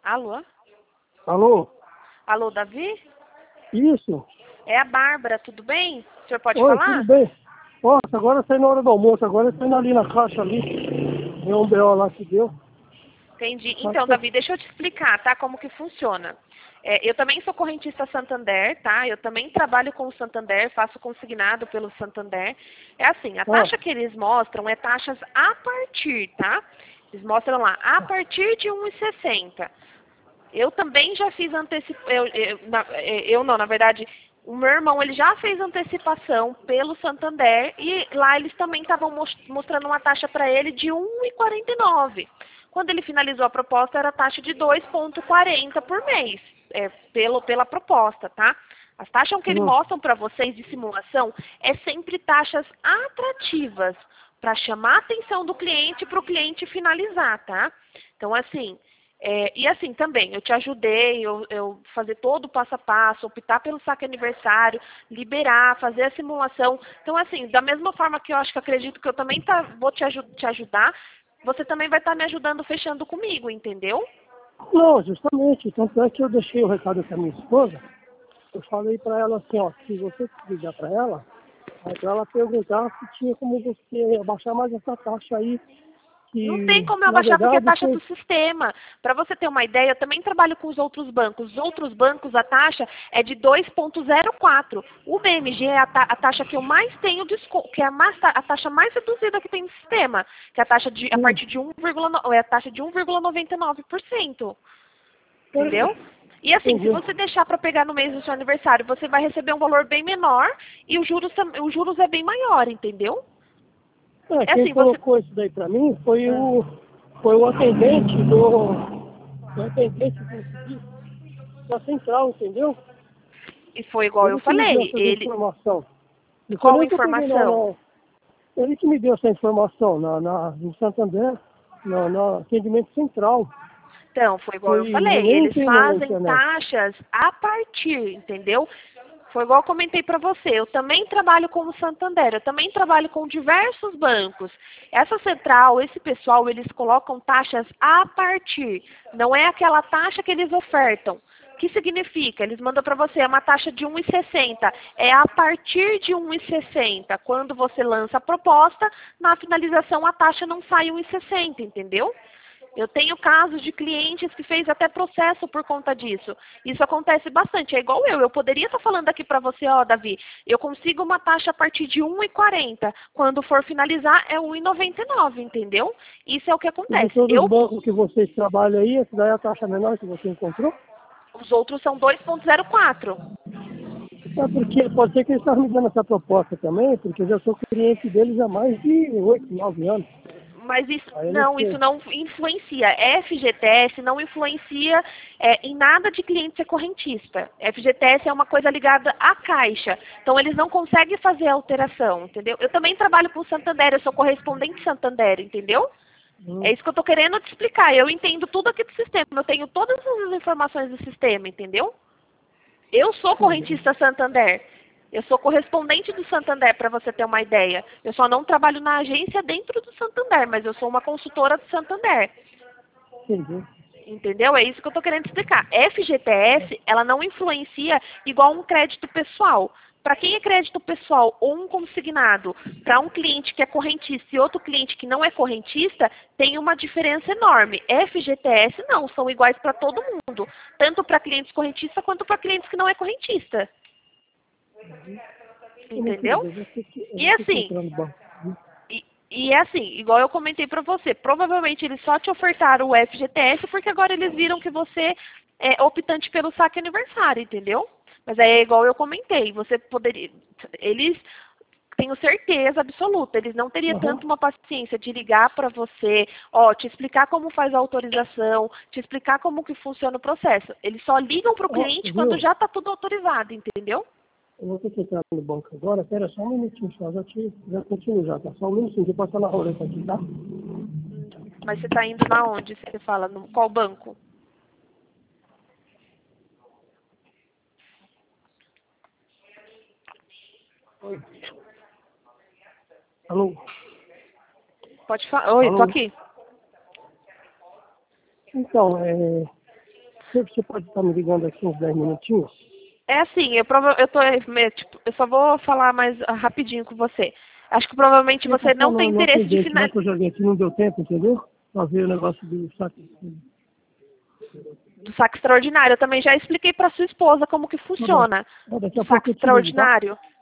Alô? Alô? Alô, Davi? Isso? É a Bárbara, tudo bem? O senhor pode Oi, falar? tudo bem? Nossa, agora eu saí na hora do almoço, agora eu tô indo ali na caixa ali. Deu um BO lá que deu. Entendi. Mas Então, Davi, deixa eu te explicar, tá? Como que funciona. Eu também sou correntista Santander, tá? Eu também trabalho com o Santander, faço consignado pelo Santander. É assim, a taxa que eles mostram é taxas a partir, tá? Eles mostram lá, a partir de 1,60. Eu também já fiz na verdade, o meu irmão ele já fez antecipação pelo Santander e lá eles também estavam mostrando uma taxa para ele de 1,49. Quando ele finalizou a proposta era taxa de 2,40 por mês, pela proposta, tá? As taxas que eles mostram para vocês de simulação é sempre taxas atrativas para chamar a atenção do cliente para o cliente finalizar, tá? Então, assim, e assim também, eu te ajudei, eu fazer todo o passo a passo, optar pelo saque aniversário, liberar, fazer a simulação. Então, assim, da mesma forma que eu acho que acredito que eu também vou te ajudar, você também vai estar me ajudando fechando comigo, entendeu? não, justamente, tanto é que eu deixei o recado com a minha esposa. Eu falei pra ela assim, ó, se você ligar pra ela, aí pra ela perguntar se tinha como você abaixar mais essa taxa aí, Não tem que como eu na baixar porque é verdade taxa foi. do sistema. Para você ter uma ideia, eu também trabalho com os outros bancos. Os outros bancos, a taxa é de 2,04. O BMG é a taxa que eu mais tenho desconto, que é a taxa mais reduzida que tem no sistema, que é a taxa a partir de 1,9, é a taxa de 1,99%. Entendeu? E assim, se Entendi. você deixar para pegar no mês do seu aniversário, você vai receber um valor bem menor e os juros é bem maior, entendeu? É Quem assim, você colocou isso daí pra mim foi o atendente da central, entendeu? e foi igual eu Ele que me deu falei, essa ele informação. Não foi qual nem que eu peguei, não, informação? não. Ele que me deu essa informação no Santander, no atendimento central. Então, foi igual eu Eu falei, nem eles entrei na fazem internet. taxas a partir, entendeu? Foi igual eu comentei para você, eu também trabalho com o Santander, eu também trabalho com diversos bancos. Essa central, esse pessoal, eles colocam taxas a partir, não é aquela taxa que eles ofertam. O que significa? Eles mandam para você, é uma taxa de 1,60. É a partir de 1,60. Quando você lança a proposta, na finalização a taxa não sai 1,60, entendeu? Eu tenho casos de clientes que fez até processo por conta disso. Isso acontece bastante. É igual eu. Eu poderia estar falando aqui para você, ó, Davi, eu consigo uma taxa a partir de 1,40. Quando for finalizar, é 1,99, entendeu? Isso é o que E de acontece. todos os bancos que vocês trabalham aí, essa daí é a taxa menor que você encontrou? Os outros são 2,04. É porque pode ser que eles estavam me dando essa proposta também, porque eu já sou cliente deles há mais de 8, 9 anos. Mas isso Aí eu não não, sei. isso não influencia. FGTS não influencia em nada de cliente ser correntista. FGTS é uma coisa ligada à Caixa. Então, eles não conseguem fazer alteração, entendeu? Eu também trabalho com o Santander, eu sou correspondente Santander, entendeu? É Hum, isso que eu estou querendo te explicar. Eu entendo tudo aqui do sistema, eu tenho todas as informações do sistema, entendeu? Eu sou entendi. correntista Santander. Eu sou correspondente do Santander, para você ter uma ideia. Eu só não trabalho na agência dentro do Santander, mas eu sou uma consultora do Santander. Entendi. Entendeu? É isso que eu estou querendo explicar. FGTS, ela não influencia igual um crédito pessoal. Para quem é crédito pessoal ou um consignado, para um cliente que é correntista e outro cliente que não é correntista, tem uma diferença enorme. FGTS não, são iguais para todo mundo, tanto para clientes correntistas quanto para clientes que não é correntista. Minha querida, Entendeu? eu E vou ter que assim, entrar no banco. e é assim, igual eu comentei para você, provavelmente eles só te ofertaram o FGTS porque agora eles viram que você é optante pelo saque aniversário, entendeu? Mas é igual eu comentei, você poderia, eles, tenho certeza absoluta, eles não teriam Aham. tanto uma paciência de ligar para você, ó, te explicar como faz a autorização, te explicar como que funciona o processo. Eles só ligam para o Ó, cliente quando viu? já está tudo autorizado, entendeu? Eu vou ter que entrar no banco agora. Pera só um minutinho só. Já continuo já, tá? Só um minutinho. Deixa eu passar na roleta aqui, tá? Mas você está indo na onde? Você fala, no qual banco? Oi. Alô? Pode falar. Oi, tô Alô? aqui. Então, Você pode estar me ligando aqui uns 10 minutinhos? É assim, eu só vou falar mais rapidinho com você. Acho que provavelmente você não tem interesse de finalizar. Que eu joguei aqui, não deu tempo, entendeu? Pra ver o negócio do saco. Do saque extraordinário. Eu também já expliquei para sua esposa como que funciona. Daqui a O pouco saque eu te ligo, tá? extraordinário.